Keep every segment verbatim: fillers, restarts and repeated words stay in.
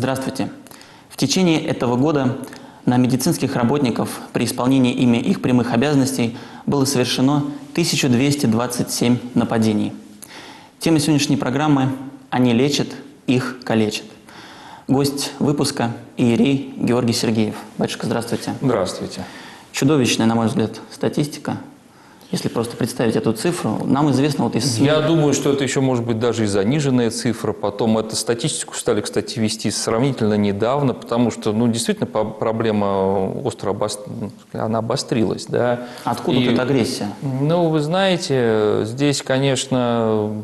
Здравствуйте. В течение этого года на медицинских работников при исполнении ими их прямых обязанностей было совершено тысяча двести двадцать семь нападений. Тема сегодняшней программы «Они лечат, их калечат». Гость выпуска – иерей Георгий Сергеев. Батюшка, здравствуйте. Здравствуйте. Чудовищная, на мой взгляд, статистика. Если просто представить эту цифру, нам известно вот из СМИ... Я думаю, что это еще может быть даже и заниженная цифра. Потом эту статистику стали, кстати, вести сравнительно недавно, потому что, ну, действительно, проблема остро обост... она обострилась. Да? Откуда и, эта агрессия? Ну, вы знаете, здесь, конечно,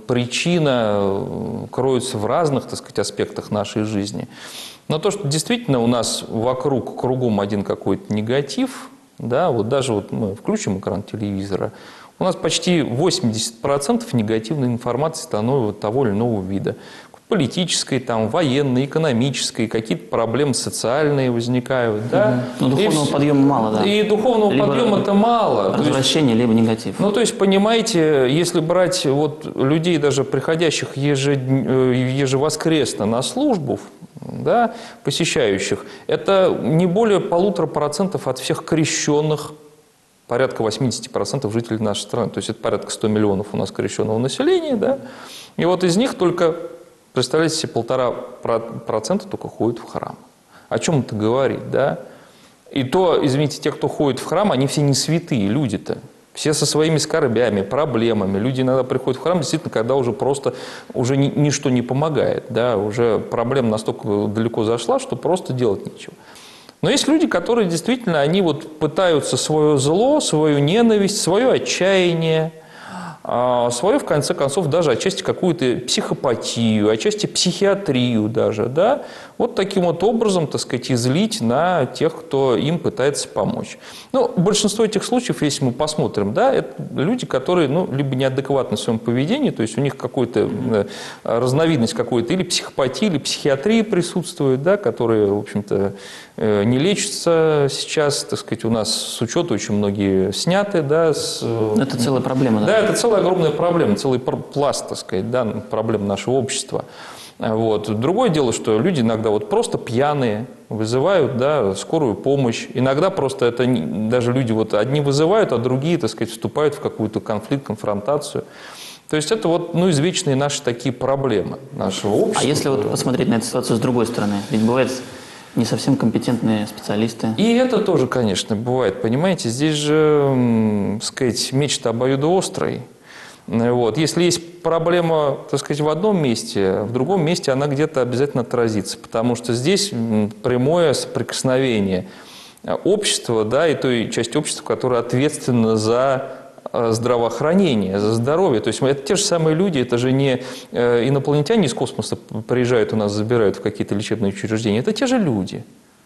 причина кроется в разных, так сказать, аспектах нашей жизни. Но то, что действительно у нас вокруг, кругом один какой-то негатив... Да, вот даже вот мы включим экран телевизора, у нас почти восемьдесят процентов негативной информации становится того или иного вида. Политической, там, военной, экономической, какие-то проблемы социальные возникают. Да? Но духовного и, подъема мало, да? И духовного либо подъема-то мало. Развращение, либо негатив. Ну, то есть, понимаете, если брать вот людей, даже приходящих ежед... ежевоскресно на службу, да, посещающих, это не более полутора процентов от всех крещенных, порядка восьмидесяти процентов жителей нашей страны. То есть это порядка ста миллионов у нас крещенного населения. Да? И вот из них только, представляете себе, полтора процента только ходят в храм. О чем это говорит? Да? И то, извините, те, кто ходит в храм, они все не святые люди-то. Все со своими скорбями, проблемами. Люди иногда приходят в храм, действительно, когда уже просто уже ни, ничто не помогает. Да? Уже проблема настолько далеко зашла, что просто делать нечего. Но есть люди, которые действительно, они вот пытаются свое зло, свою ненависть, свое отчаяние, свою, в конце концов, даже отчасти какую-то психопатию, отчасти психиатрию даже, да, вот таким вот образом, так сказать, излить на тех, кто им пытается помочь. Ну, большинство этих случаев, если мы посмотрим, да, это люди, которые, ну, либо неадекватны в своем поведении, то есть у них какая-то разновидность какой-то или психопатии, или психиатрии присутствует, да, которые, в общем-то, не лечатся сейчас, так сказать, у нас с учета очень многие сняты, да. С... Это целая проблема, да? Да, это целая огромная проблема, целый пласт, так сказать, да, проблем нашего общества. Вот. Другое дело, что люди иногда вот просто пьяные вызывают, да, скорую помощь. Иногда просто это не, даже люди вот одни вызывают, а другие, так сказать, вступают в какой-то конфликт, конфронтацию. То есть это вот, ну, извечные наши такие проблемы нашего общества. А если вот посмотреть на эту ситуацию с другой стороны? Ведь бывает не совсем компетентные специалисты. И это тоже, конечно, бывает. Понимаете, здесь же, так сказать, меч-то обоюдоострый. Вот. Если есть проблема, так сказать, в одном месте, в другом месте она где-то обязательно отразится, потому что здесь прямое соприкосновение общества, да, и той части общества, которая ответственна за здравоохранение, за здоровье. То есть это те же самые люди, это же не инопланетяне из космоса приезжают у нас, забирают в какие-то лечебные учреждения, это те же люди.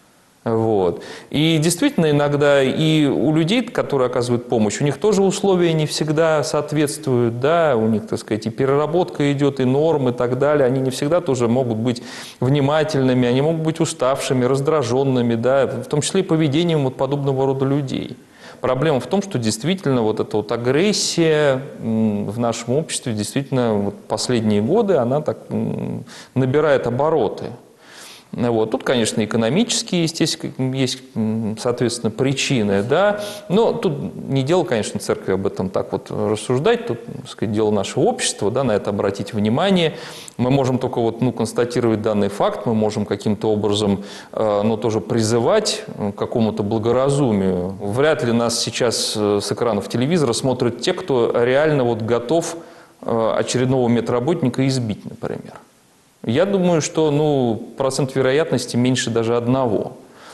Вот. И действительно иногда и у людей, которые оказывают помощь, у них тоже условия не всегда соответствуют, да, у них, так сказать, и переработка идет, и нормы, и так далее, они не всегда тоже могут быть внимательными, они могут быть уставшими, раздраженными, да, в том числе и поведением вот подобного рода людей. Проблема в том, что действительно вот эта вот агрессия в нашем обществе действительно вот последние годы она так набирает обороты. Вот. Тут, конечно, экономические, естественно, есть, соответственно, причины, да, но тут не дело, конечно, церкви об этом так вот рассуждать, тут, так сказать, дело нашего общества, да, на это обратить внимание. Мы можем только вот, ну, констатировать данный факт, мы можем каким-то образом, э, ну, тоже призывать к какому-то благоразумию. Вряд ли нас сейчас с экранов телевизора смотрят те, кто реально вот готов э, очередного медработника избить, например. Я думаю, что, ну, процент вероятности меньше даже одного.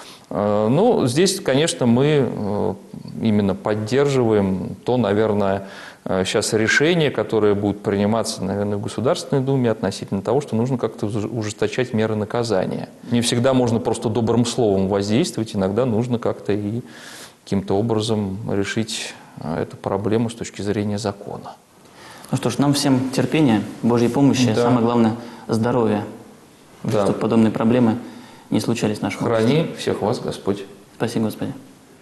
Ну, здесь, конечно, мы именно поддерживаем то, наверное, сейчас решение, которое будет приниматься, наверное, в Государственной Думе относительно того, что нужно как-то ужесточать меры наказания. Не всегда можно просто добрым словом воздействовать, иногда нужно как-то и каким-то образом решить эту проблему с точки зрения закона. Ну что ж, нам всем терпения, Божьей помощи, да. Самое главное – здоровья, да. Чтобы подобные проблемы не случались в нашем обществе. Храни всех вас Господь. Спасибо, Господи.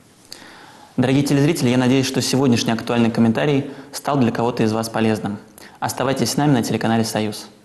Дорогие телезрители, я надеюсь, что сегодняшний актуальный комментарий стал для кого-то из вас полезным. Оставайтесь с нами на телеканале «Союз».